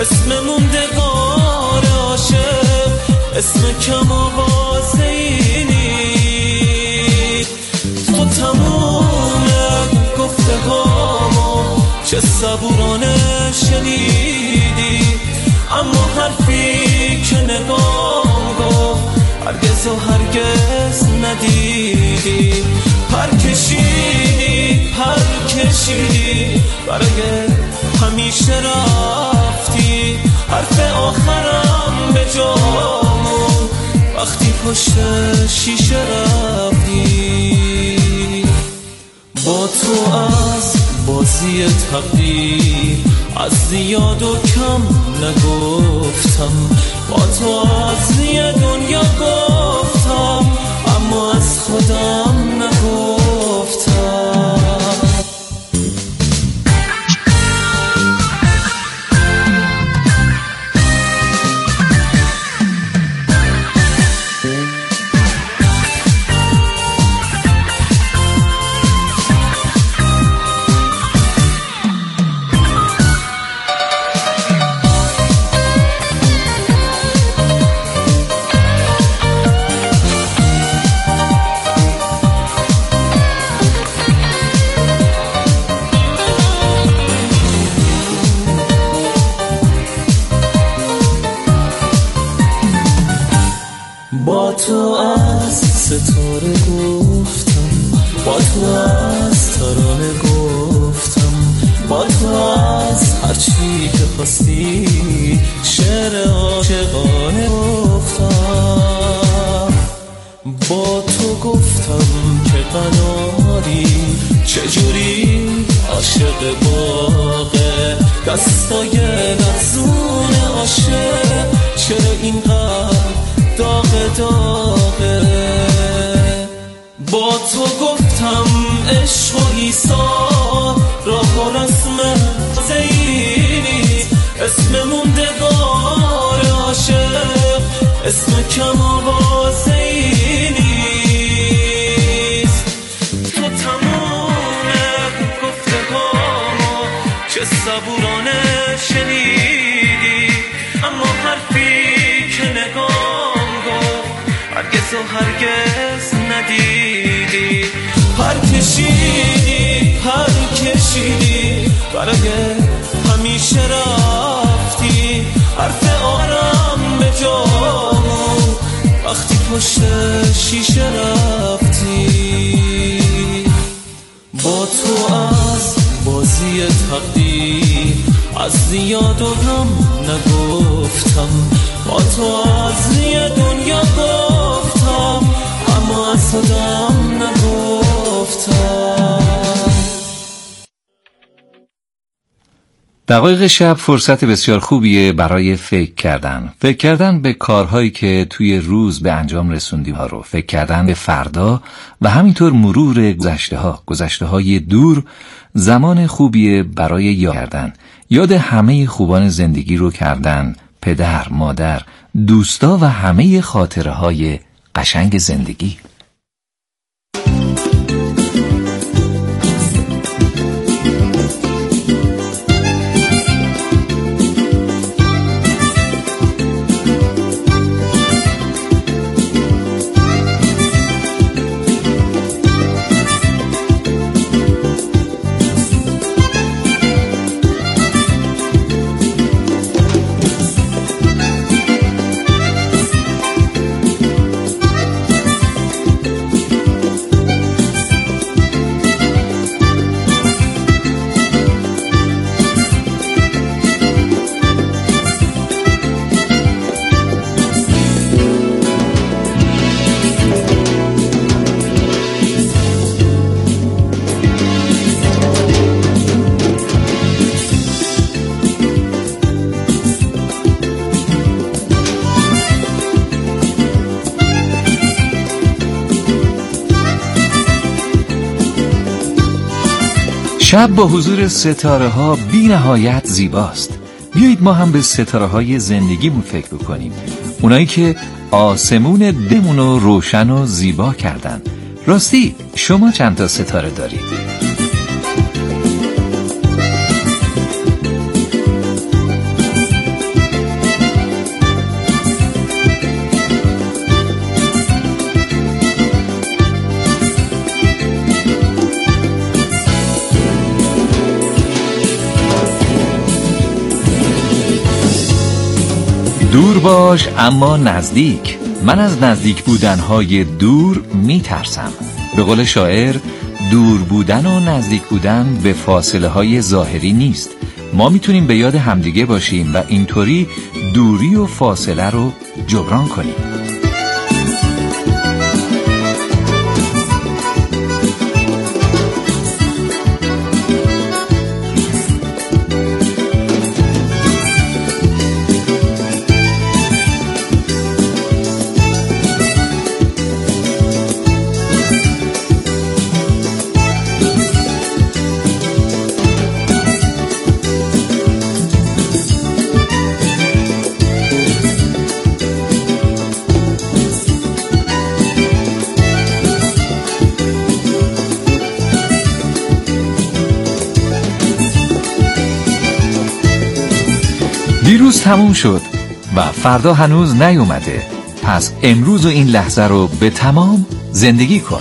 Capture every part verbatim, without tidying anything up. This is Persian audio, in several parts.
اسم موندگار عاشق، اسم کم آوازه ای نیست. تو تموم گفته هامو چه صبورانه شنیدی، اما حرفی که نگام گفت هرگز و هرگز ندیدی. پر کشیدی پر کشیدی برای همیشه رفتی، حرف آخرم به جامون وقتی پشت شیشه رفتی. با تو از بازی تقدیر از زیاد و کم نگفتم، با تو از یه دنیا گفتم اما از خودم نگفتم. با تو از ستاره گفتم، با تو از ترانه گفتم، با تو از هرچی که خواستی شعر عاشقانه گفتم. با تو گفتم که قناری چجوری عاشق باغه، دستای لرزون عاشق چرا اینقدر داغه داغه. با تو گفتم عشق و ایثار راه و رسم زینی، اسم موندگار عاشق اسم کم آوازه نیست. تو تمام گفته هامو چه صبورانه شنیدی، اما حرفی که نگام هرگز و هرگز ندیدی. پر کشیدی پر کشیدی برای همیشه رفتی، حرف آرام به جامون وقتی پشت شیشه رفتی. با تو از بازی تقدیر از زیاد و هم نگفتم، با تو از یه دنیا گفتم اما از خودم نگفتم. دقایق شب فرصت بسیار خوبیه برای فکر کردن. فکر کردن به کارهایی که توی روز به انجام رسوندیم ها رو، فکر کردن به فردا و همینطور مرور گذشته ها، گذشته های دور. زمان خوبیه برای یاد کردن، یاد همه خوبان زندگی رو کردن، پدر، مادر، دوستا و همه خاطره های قشنگ زندگی. شب با حضور ستاره ها بی نهایت زیباست. بیایید ما هم به ستاره های زندگیمون فکر بکنیم، اونایی که آسمون دلمون رو روشن و زیبا کردن. راستی شما چند تا ستاره دارید؟ دور باش اما نزدیک. من از نزدیک بودنهای دور میترسم. به قول شاعر، دور بودن و نزدیک بودن به فاصله های ظاهری نیست. ما میتونیم به یاد همدیگه باشیم و اینطوری دوری و فاصله رو جبران کنیم. دیروز تموم شد و فردا هنوز نیومده. پس امروز و این لحظه رو به تمام زندگی کن.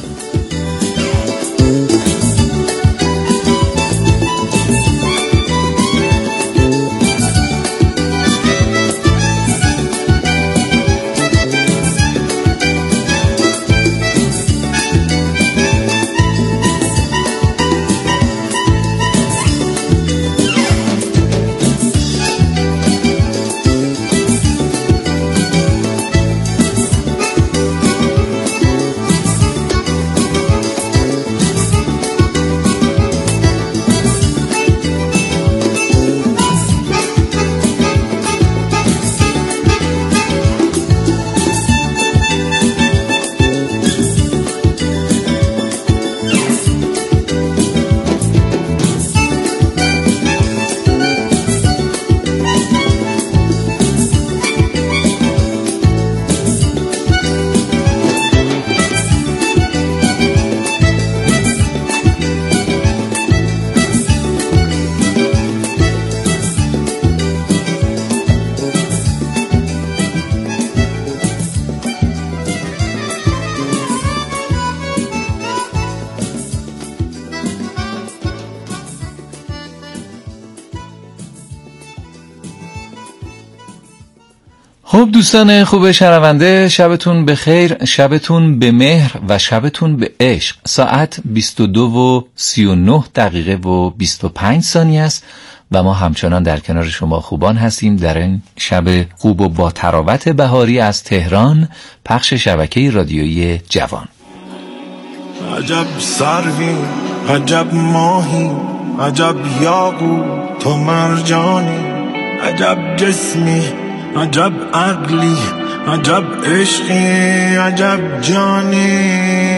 خب دوستان خوب شنونده، شبتون بخیر، شبتون به مهر و شبتون به عشق. ساعت بیست و دو و سی و نه دقیقه و بیست و پنج ثانیه است و ما همچنان در کنار شما خوبان هستیم در این شب خوب و با تراوت بهاری از تهران، پخش شبکه رادیویی جوان. عجب سروی، عجب ماهی، عجب یاقوت و مرجانی، عجب جسمی، عجب عقلی، عجب عشقی، عجب جانی،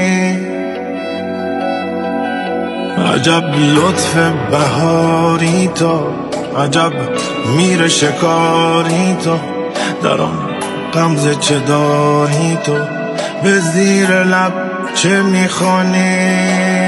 عجب لطف بهاری تو، عجب میر شکاری تو، در آن غمزه چه داری تو، به زیر لب چه میخوانی،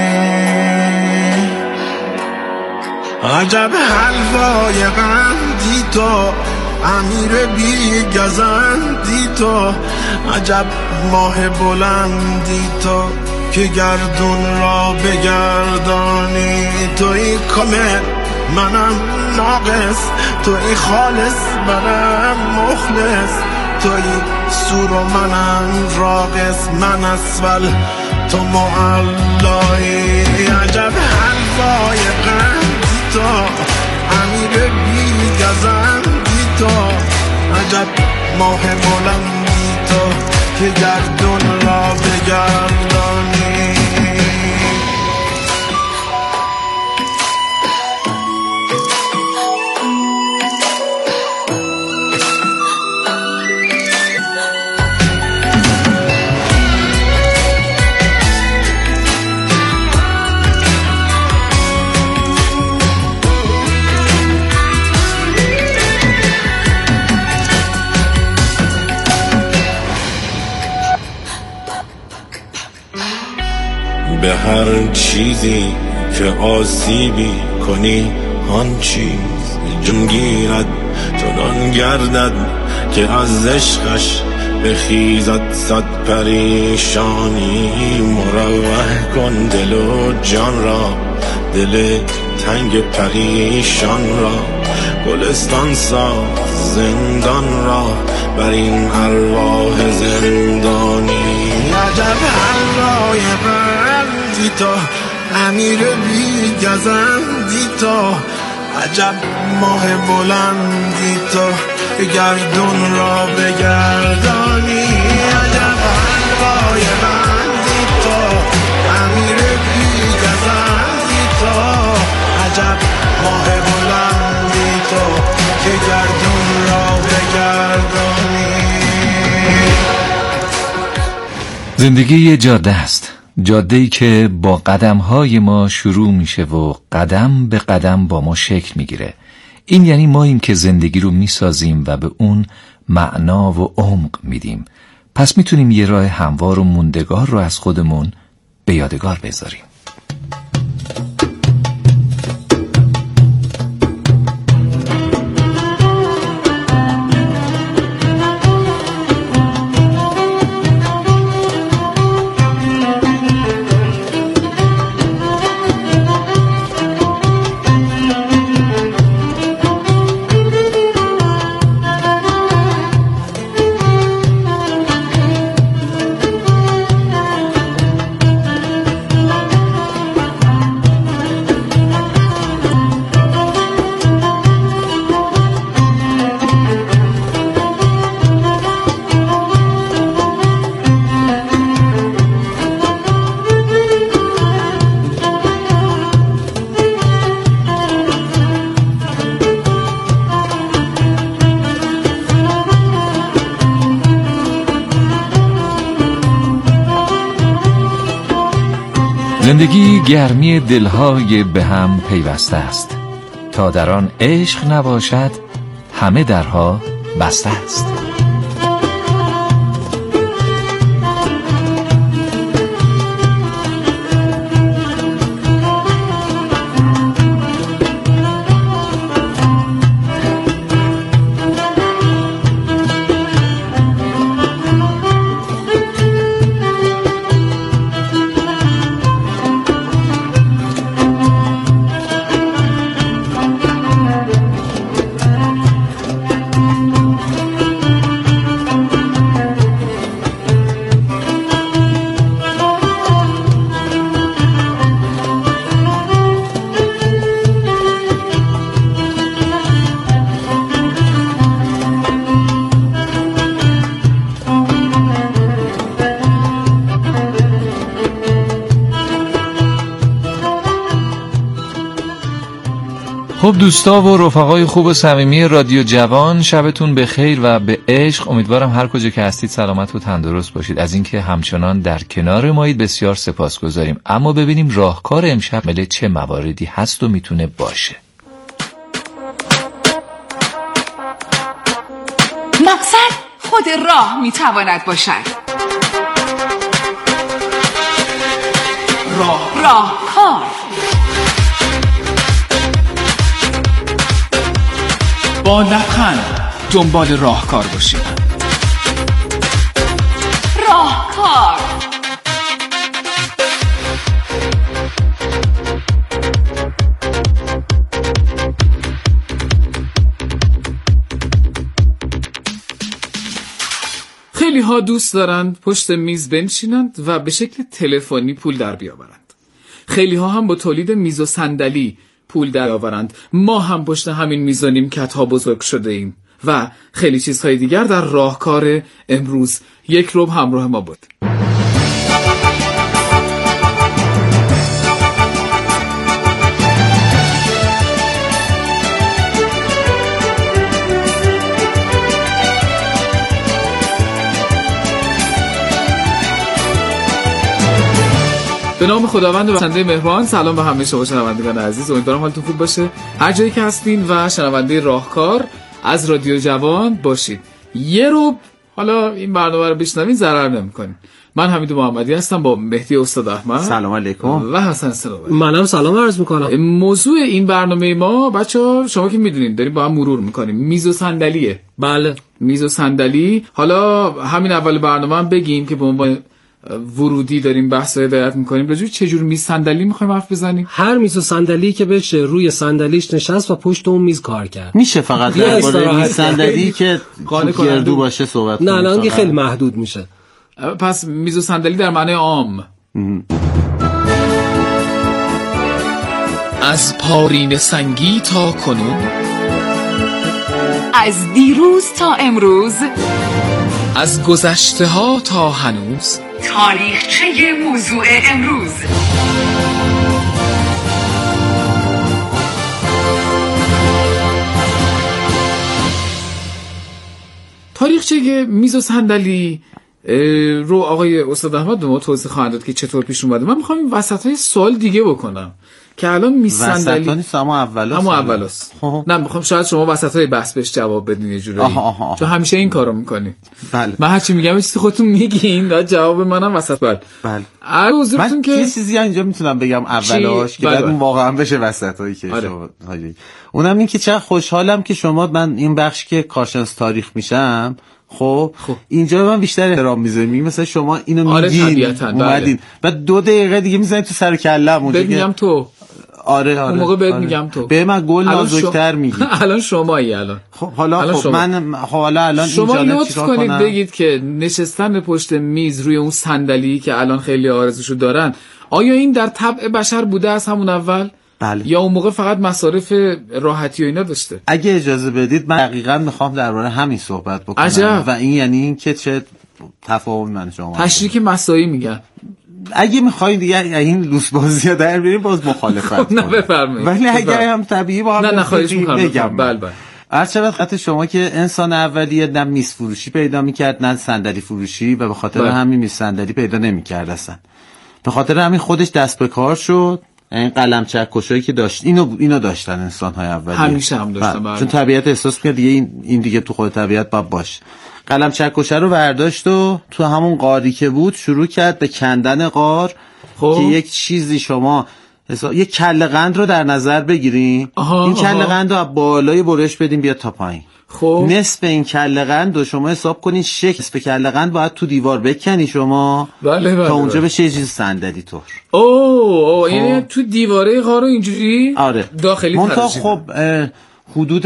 عجب حلوای قندی تو، امیر بی گزندی تو، عجب ماه بلندی تو که گردون را بگردانی، توی کامل منم ناقص، توی خالص منم مخلص، توی سور و منم راقص، من اسفل تو معلایی، عجب حلوای قندی تو، امیر بی گزندی تو، عجب ماه بلندی تو که گردون را بگردانی. به هر چیزی که آسیبی کنی آن چیز جون گیرد، چنان گردد که از عشقش بخیزد صد پریشانی، مروح کن دل و جان را، دل تنگ پریشان را، گلستان ساز زندان را بر این ارواح زندانی. عجب حلای بندی تو، امیر بی گزندی تو، عجب ماه بلندی تو، گردون را بگردانی. عجب حلای بندی تو، امیر بی گزندی تو، عجب ماه بلندی تو که گردون را بگردانی. زندگی یه جاده است، جاده‌ای که با قدم‌های ما شروع میشه و قدم به قدم با ما شکل میگیره. این یعنی ما این که زندگی رو میسازیم و به اون معنا و عمق میدیم. پس میتونیم یه راه هموار و موندگار رو از خودمون به یادگار بذاریم. زندگی گرمی دلهای به هم پیوسته است، تا در آن عشق نباشد همه درها بسته است. خب دوستا و رفقای خوب و صمیمی رادیو جوان، شبتون بخیر و به عشق. امیدوارم هر کجا که هستید سلامت و تندرست باشید. از اینکه همچنان در کنار مایید بسیار سپاسگزاریم. اما ببینیم راهکار امشب مل چه مواردی هست و میتونه باشه. مقصد خود راه میتواند باشد. راه راهکار. با لبخند دنبال راهکار باشید. راهکار. خیلی ها دوست دارند پشت میز بنشینند و به شکل تلفنی پول در بیاورند. خیلی ها هم با تولید میز و صندلی پول در آورند. ما هم پشت همین میز و نیمکت ها بزرگ شده ایم و خیلی چیزهای دیگر در راهکار امروز. یک ربع همراه ما بود. به نام خداوند و بخشنده مهربان. سلام به همه شما شنوندگان عزیز، امیدوارم حالتون خوب باشه هر جایی که هستین و شنونده راهکار از رادیو جوان باشید. یه رو حالا این برنامه رو بشنوین ضرر نمی‌کنین. من حمید محمدی هستم با مهدی استاد احمد. سلام علیکم. و حسن سلام. منم سلام عرض می‌کنم. موضوع این برنامه ما بچه‌ها شما که می‌دونید داریم با هم مرور می‌کنیم، میز و صندلیه. بله، میز و صندلی. حالا همین اول برنامه هم بگیم که به عنوان ورودی داریم بحث رو هدایت میکنیم، راجع به چه جور میز صندلی میخوایم حرف بزنیم؟ هر میز و صندلی که بشه روی صندلیش نشست و پشت اون میز کار کرد. میشه فقط درباره میز صندلی که گردو باشه صحبت کنیم؟ نه نه اون خیلی محدود میشه. پس میز و صندلی در معنای عام. از پارین سنگی تا کنون، از دیروز تا امروز، از گذشته ها تا هنوز، تاریخچه موضوع امروز. تاریخچه میز و صندلی رو آقای استاد احمد به ما توضیح خواهند داد که چطور پیش اومده. من میخوام این وسطای سوال دیگه بکنم که الان میز صندلی وسطا نیست، اما اولاست. اما اولاست. نه میخوام شاید شما وسطای بحث بهش جواب بدین یه جوری، چون همیشه این کارو میکنی. بله. من هرچی میگم یه چیزی خودتون میگین، بعد جواب منم وسط. بله بله. من که یه چیزی اینجا میتونم بگم اولاش که بعد اون واقعا بشه وسطایی که آره. شما اونم این که چقدر خوشحالم که شما من این بخش که کارشناس تاریخ میشم خب, خب. اینجا من بیشتر احترام میذارم، مثلا شما اینو آره میگین اومدین بعد دو دقیقه دیگه میزنید تو سر کله‌م اونجا که میگم تو آره آره اون موقع بهت آره. میگم تو به من گل نازک‌تر میگی. الان شمایی الان خب حالا الان خب شما. من حالا الان شما اینجا لطف کنید بگید که نشستن پشت میز روی اون صندلی که الان خیلی آرزوشو دارن، آیا این در طبع بشر بوده از همون اول؟ بله. یا اون موقع فقط مصارف راحتی و اینا داشته؟ اگه اجازه بدید من دقیقاً میخوام درباره همین صحبت بکنم. عجب. و این یعنی این که چه تفاوت من شما تشریک مسایی میگن. اگه میخواین دیگه این لوس بازی‌ها در بریم باز مخالفت نه بفرمایید. ولی اگر هم طبیعی با هم نه نه خواهش می‌کنم بگم. بله بله. هر چقدر خط شما که انسان اولیه نه میز فروشی پیدا میکرد نه صندلی فروشی و به خاطر بله. همین میز صندلی پیدا نمیکرد اصلا. به خاطر همین خودش دست به کار شد. این قلم چکشایی که داشت اینو اینو داشتن انسان‌های اولیه. همیشه هم داشتن بله. چون طبیعت احساس می‌کرد دیگه این این دیگه تو خود طبیعت باید باشه. قلم چکشه رو برداشت و تو همون قاری که بود شروع کرد به کندن قار خب. که یک چیزی شما حساب... یک کله قند رو در نظر بگیریم، این کله قند رو از بالای برش بدیم بیاد تا پایین. خب نصف این کله قند رو شما حساب کنین، شکل نصف کله قند باید تو دیوار بکنی شما بله بله تا اونجا بله. بشه یه چیز صندلی طور. اوه خب. یعنی تو دیواره قار رو اینجوری آره. داخلی منتها خب حدود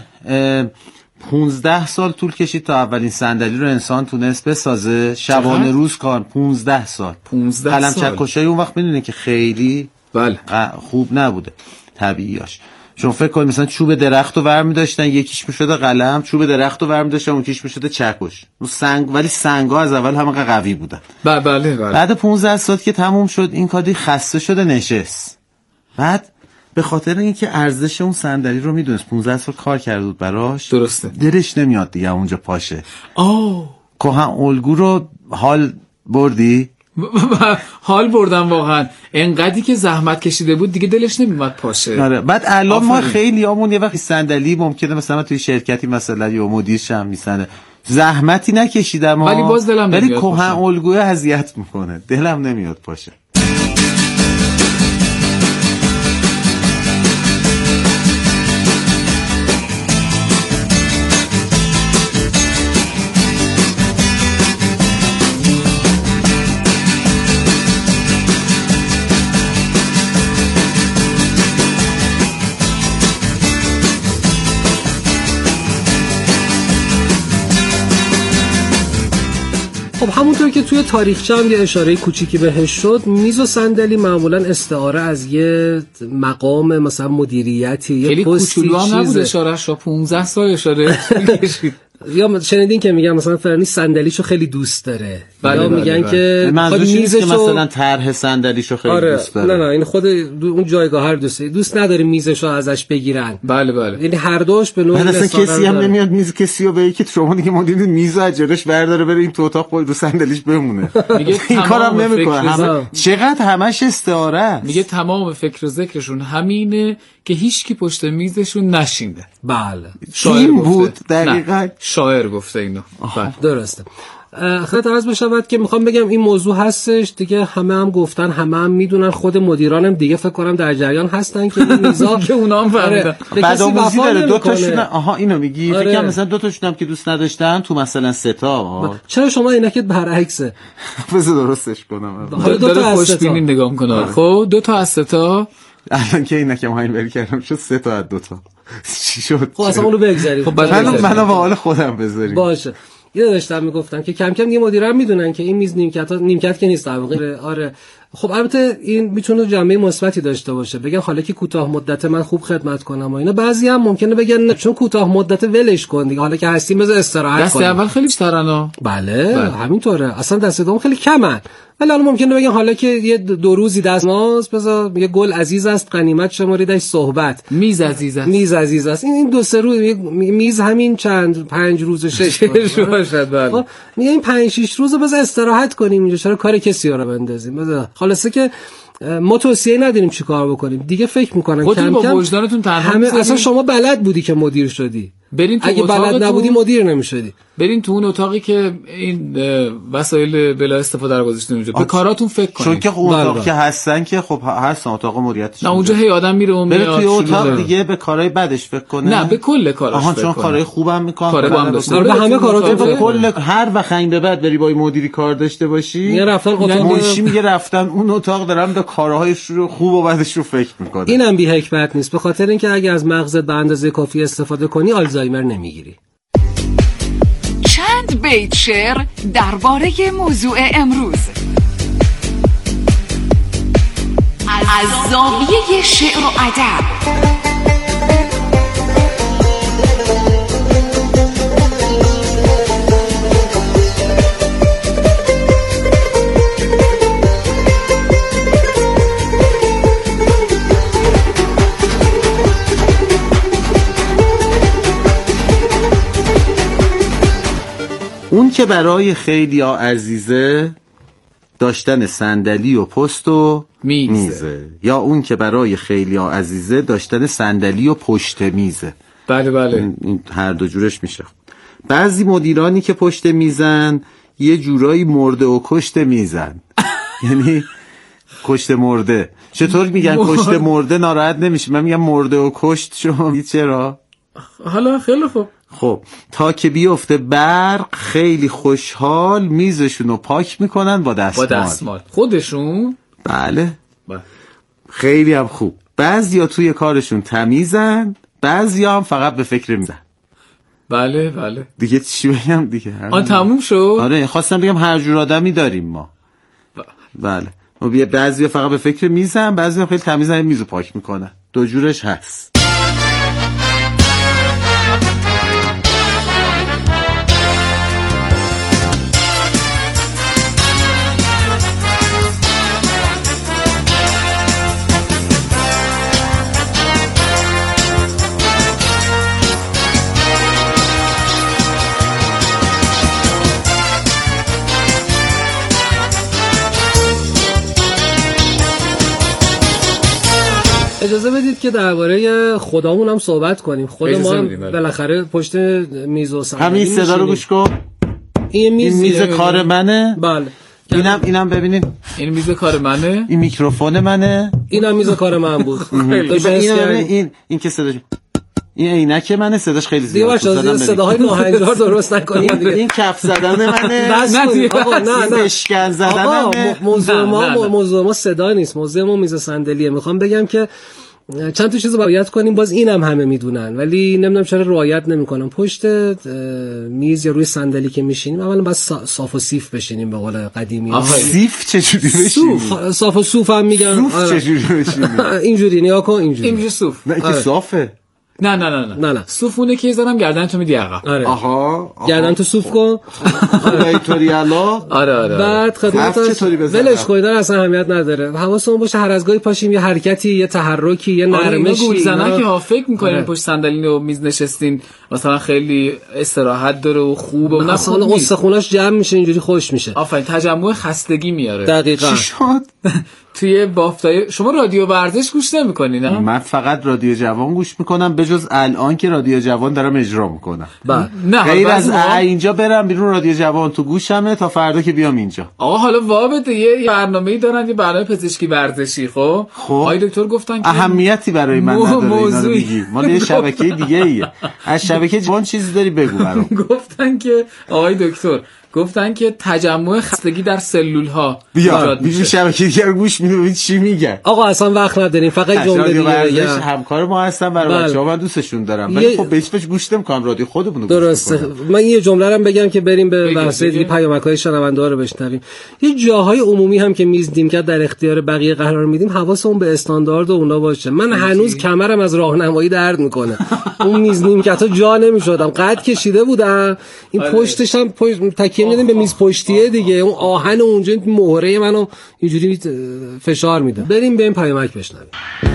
پونزده سال طول کشید تا اولین صندلی رو انسان تونست بسازه، شبانه روز کار. پونزده سال پونزده قلم سال چکشای اون وقت میدونی که خیلی بله خوب نبوده طبیعیاش. چون فکر کنید مثلا چوب درخت رو ورمی داشتن، یکیش میشده قلم، چوب درخت رو ورمی داشتن اون یکیش میشده چکش. اون سنگ، ولی سنگا از اول همه قوی بودن. بله بله بله. بعد پونزده سال که تموم شد این کاری خسته شده نشست. بعد به خاطر اینکه ارزش اون صندلی رو میدونست، پونزده سال کار کرده بود براش، درسته دلش نمیاد دیگه اونجا پاشه. آه کهن الگو رو حال بردی؟ حال بردم واقعا. انقدری که زحمت کشیده بود دیگه دلش نمیومد پاشه. آره. بعد الان ما خیلی همون یه وقتی صندلی ممکنه مثلا توی شرکتی مثلا یا مدیرش هم میسنده زحمتی نکشیدم ولی باز دلم ولی کهن الگو اذیت میکنه، دلم نمیاد پاشه. خب همونطور که توی تاریخچه هم یه اشاره کوچیکی بهش شد، میز و صندلی معمولا استعاره از یه مقام مثلا مدیریتی، یه پستی چیزی نبود. اشارهش رو پونزده سال اشاره کشید. یا شنیدین که میگن مثلا فلانی صندلیشو خیلی دوست داره، بله یا بله میگن بله. که منظورش اینه که مثلا طرح صندلیشو خیلی آره. دوست داره. نه نه این خود اون جایگاه رو دوست دوست نداره میزشو ازش بگیرن. بله بله. یعنی هر دوش به نوعی اصلا کسی هم نمیاد میز کسی رو بگه که شما دیگه مدیر میزو از جلوش برداره بره این تو اتاق خود رو صندلیش بمونه. این کارم نمیکنه. همه چقدر همش استعاره است. میگه تمام فکر و ذکرشون همینه که هیچکی پشت میزشون نشینه. بله شاعر بود دقیقاً. شاعر گفته اینو. درسته. خدمت عرض بشود که میخوام بگم این موضوع هستش دیگه، همه هم گفتن، همه هم میدونن، خود مدیرانم دیگه فکر کنم در جریان هستن که این میزا که اونا هم فهمیدن. بعدآموزی داره دو تاشون. آها اینو میگی؟ آره. فکر کنم مثلا دو تاشون هم که دوست نداشتن تو مثلا سه تا. چرا شما اینکت برعکسه؟ بذار درستش کنم. حالا دو تا خوش بینی نگاه کنه. خب دو تا از سه تا الان که اینکه ما این بری کردم شد سه تا از دو تا. چی شد؟ خب اصلا اونو بگذاریم. خب منو منو به حال خودم بذاریم. باشه. اینو داشتم میگفتم که کم کم یه مدیران میدونن که این میز نیمکت ها نیمکت که نیست در واقع. آره خب البته این میتونه جنبه مثبتی داشته باشه، بگن حالا که کوتاه مدت من خوب خدمت کنم و اینا. بعضی هم ممکنه بگن چون کوتاه مدت ولش کن دیگه، حالا که هستیم بذار استراحت کنیم. دست اول خیلی بیشترنا. بله, بله همینطوره، اصلا دست دوم خیلی کمن. ولی الان ممکنه بگن حالا که یه دو روزی دست ماست بذار یه گل عزیز است غنیمت شماریدش صحبت. میز عزیز است. میز عزیز است. این دو سه روز میز همین چند پنج روز شش باشد. بله میگه این پنج شش روز بذار استراحت کنیم اینجا، چرا کار کسی رو بندازیم. بذار خلاصه که ما توصیه نداریم چیکار بکنیم دیگه. فکر میکنم کم با کم وجدانتون تنها همه اصلا شما بلد بودی که مدیر شدی، برین تو اگه بلد نبودی مدیر نمیشدی. برین تو اون اتاقی که این وسایل بلا استفاده رو گذاشته اونجا، به کاراتون فکر کنید. چون که اون اتاق که هستن که خب هستن اتاق مدیریتش، نه اونجا هی آدم میره اون بره توی اتاق دیگه به کارهای بدش فکر کنه. نه به کل کاراش فکر کنه. چون کارهای خوبم میکنن، کار خوبم داشته به همه کاراتون فکر کل هر وقت این به بعد بری با مدیری کار داشته باشی میگه رفتن اتاق منشی میگه رفتن اون اتاق دارم به کارهای خوب و بدش رو فکر میکنه. اینم بی حکمت نیست، به خاطر اینکه اگه از مغزت به اندازه کافی استفاده کنی آلزایمر نمیگیری. چند بیت شعر درباره موضوع امروز از زاویه شعر و ادب. اون که برای خیلی ها عزیزه داشتن صندلی و پست و میزه. میزه یا اون که برای خیلی ها عزیزه داشتن صندلی و پشت میزه. بله بله این, این هر دو جورش میشه. بعضی مدیرانی که پشت میزن یه جورایی مرده و کشت میزن یعنی کشت مرده. چطور میگن کشت مرده ناراحت نمیشه؟ من میگم مرده و کشت. شما میگی چرا؟ حالا خیلی خوب. خب تا که بیفته برق خیلی خوشحال میزشون رو پاک میکنن با دستمال. با دستمال خودشون؟ بله بله خیلی هم خوب. بعضیا توی کارشون تمیزن، بعضیا هم فقط به فکر میزن. بله بله دیگه چی بگم دیگه؟ آن تموم شد؟ آره خواستم بگم هر جور آدمی داریم ما. ب... بله بعضیا فقط به فکر میزن، بعضیا خیلی تمیزن میزو پاک میکنن. دو جورش هست. اجازه بدید که درباره خودمون هم صحبت کنیم. خود ما بالاخره پشت میز و صندلی همین صدا رو گوش کن. این میز, این میز کار منه. بله اینم اینم ببینین. این میز کار منه. این میکروفون منه. اینم میز کار من بود. این این که صداش این عینک منه، صداش خیلی زیاد دیگه صداهای ناهنجار درست نکنید دیگه. این کف زدن منه. آقا نه نه اشکال زدنه. موضوع ما موضوع ما صدا نیست، موضوع ما میز صندلیه. میخوام بگم که چند تا چیزو رعایت کنیم، باز اینم همه میدونن ولی نمیدونم چرا رعایت نمیکنن. پشت میز یا روی صندلی که میشینیم اولا باید صاف و سیف بشینیم به قول قدیمی. سیف چجوری بشینیم؟ صاف و صوف هم میگن. صوف چجوری بشینیم؟ اینجوری نیا کن، اینجوری. اینجوری صوف. نه که صافه. نه نه نه نه نه صوفونه که زدم گردن تو میدی عقب. آره. آها گردن تو صوف کن. اینطوری الا. آره آره. بعد خدمت ولش کن، اصلا اهمیت نداره. حواسمون باشه هر از گاهی پاشیم یه حرکتی، یه تحرکی، یه نرمشی. گول زنن که ها فکر میکنین پشت صندلی و میز نشستین مثلا خیلی استراحت داره و خوبه، مثلا استخوناش جمع میشه اینجوری خوش میشه. آفرین، تجمع خستگی میاره. دقیقاً. چی شد؟ توی بافتای شما رادیو ورزش گوش نمی‌کنی نه؟ من فقط رادیو جوان گوش میکنم، به جز الان که رادیو جوان دارم اجرا میکنم. نه غیر از اینجا برم بیرون رادیو جوان تو گوشمه تا فردا که بیام اینجا. آقا حالا وابد یه برنامه‌ای دارن، یه برنامه پزشکی ورزشی. خب آقای دکتر گفتن که اهمیتی برای من نداره اینا رو میگی، مال یه شبکه دیگه ایه. از شبکه جوان چیزی داری بگو برام. گفتن که آقای دکتر گفتن که تجمع خستگی در سلول ها ایجاد میشه. شبکه دیگه رو گوش میدونید چی میگن؟ آقا اصلا وقت نداریم، فقط جمله دیگه. همکار ما هستن، برای بچه‌ها من دوستشون دارم، ولی خب بهش بهش گوش نمی‌کنم، رادیو خودمون رو درسته. من یه جمله رو بگم که بریم به بحث دیگه، پیامک‌های شنونده‌ها رو بشنویم. یه جاهای عمومی هم که میز نیمکت در اختیار بقیه قرار میدیم، حواسمون به استاندارد اونا باشه. من هنوز کمرم از راهنمایی درد میکنه. اون میز نیمکت‌ها جا نمی‌شدم، قد کشیده بودم، این پشتش هم تکیه میدیم به میز پشتیه دیگه، اون آهن اونجا مهره منو اینجوری فشار میده. بریم به این پیامک بشنویم.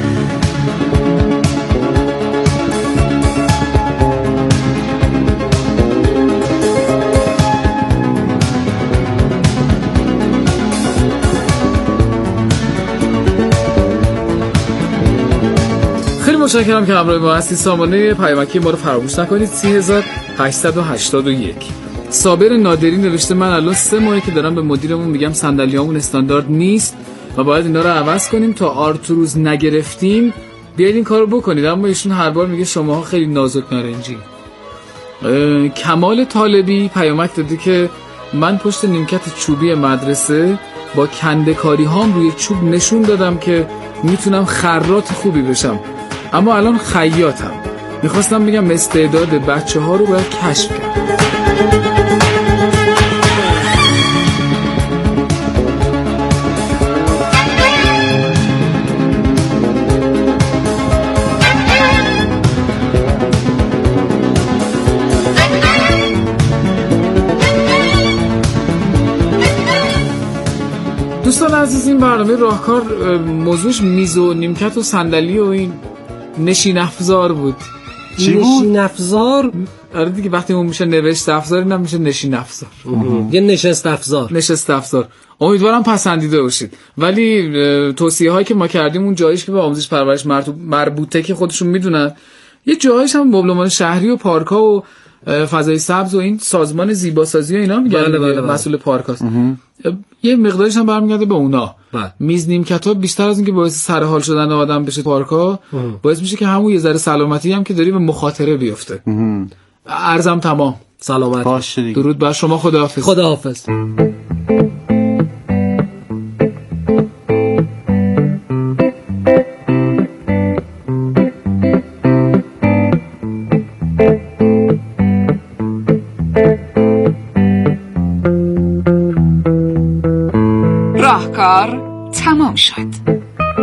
خیلی متشکرم که همراه ما هستید. سامانه پیامکی ما رو فراموش نکنید. سه هزار و هشتصد و هشتاد و یک. صابر نادری نوشته من الان سه ماهه که دارم به مدیرمون میگم صندلیامون استاندارد نیست و باید اینا رو عوض کنیم، تا آرتروز نگرفتیم بیاید این کارو بکنید. اما ایشون هر بار میگه شماها خیلی نازک نارنجی. کمال طالبی پیامک داده که من پشت نیمکت چوبی مدرسه با کنده‌کاری هام روی چوب نشون دادم که میتونم خراط خوبی بشم، اما الان خیاطم. میخواستم بگم استعداد بچه ها رو باید کشف کرد. دوستان عزیز، این برنامه راهکار موضوعش میز و نیمکت و صندلی و این نشین افزار بود. چی بود؟ نشین افزار؟ آره دیگه، وقتی اون میشه نوشت افزار، اینم میشه نشین افزار. یه نشست افزار. نشست افزار. امیدوارم پسندیده باشید. ولی توصیه هایی که ما کردیم اون جایش که به آموزش پرورش مربوطه که خودشون میدونن، یه جایش هم مبلمان شهری و پارک‌ها و فضای سبز و این سازمان زیباسازی و اینا میگن. بله بله بله. مسئول پارکاست. یه مقدارش هم برمیگرده به اونا. بله. میز نیمکت‌ها بیشتر از اینکه باعث سرحال شدن آدم بشه پارک‌ها، باعث میشه که همون یه ذره سلامتی هم که داری به مخاطره بیفته. عرضم تمام. سلامت باشه. درود بر شما. خداحافظ. خداحافظ. راهکار تمام شد.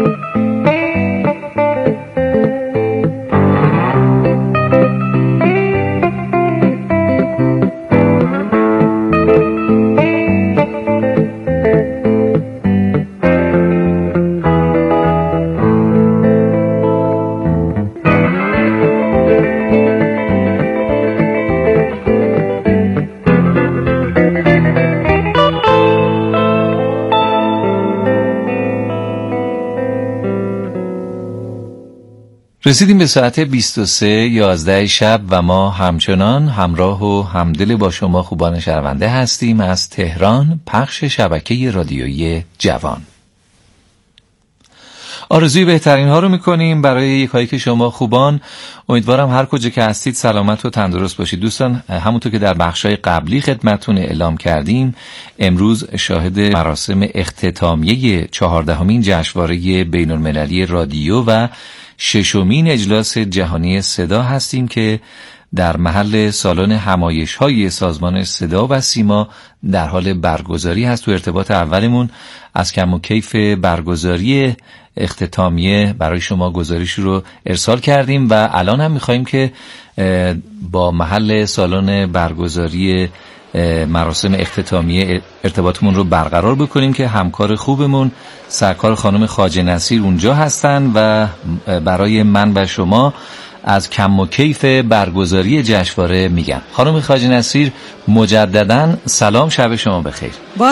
رسیدیم به ساعت بیست و سه یازده شب و ما همچنان همراه و همدل با شما خوبان شنونده هستیم از تهران، پخش شبکه رادیویی جوان. آرزوی بهترین ها رو میکنیم برای یکایی که شما خوبان. امیدوارم هر کجا که هستید سلامت و تندرست باشید. دوستان، همونطور که در بخشای قبلی خدمتتون اعلام کردیم، امروز شاهد مراسم اختتامیه چهاردهمین جشنواره بین المللی رادیو و ششمین اجلاس جهانی صدا هستیم که در محل سالن همایش‌های سازمان صدا و سیما در حال برگزاری هست. تو ارتباط اولمون از کم و کیف برگزاری اختتامیه برای شما گزارش رو ارسال کردیم و الان هم می‌خوایم که با محل سالن برگزاری مراسم اختتامیه ارتباطمون رو برقرار بکنیم که همکار خوبمون سرکار خانم خواجه نصیر اونجا هستن و برای من و شما از کم و کیف برگزاری جشنواره میگن. خانم خواجه نصیر، مجدداً سلام، شب شما بخیر.